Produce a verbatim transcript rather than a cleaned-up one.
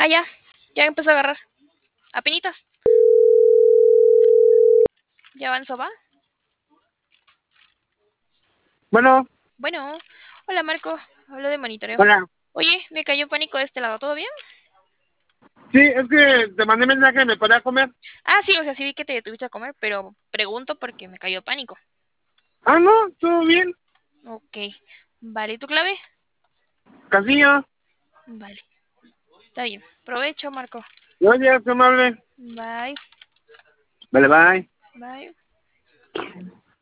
Ah, ya. Ya empezó a agarrar. Apenitas. ¿Ya avanzó, va? Bueno, Bueno. Hola, Marco. Hablo de monitoreo. hola. Oye, me cayó pánico de este lado. ¿Todo bien? Sí, es que te mandé mensaje, ¿me podía comer? Ah, sí, o sea, sí vi que te detuviste a comer, pero pregunto porque me cayó pánico. Ah, no, todo bien. Ok. Vale, ¿y tu clave? Casillo. Vale. Está bien. Provecho, Marco. Oye, qué amable. Bye. Vale, bye. Bye.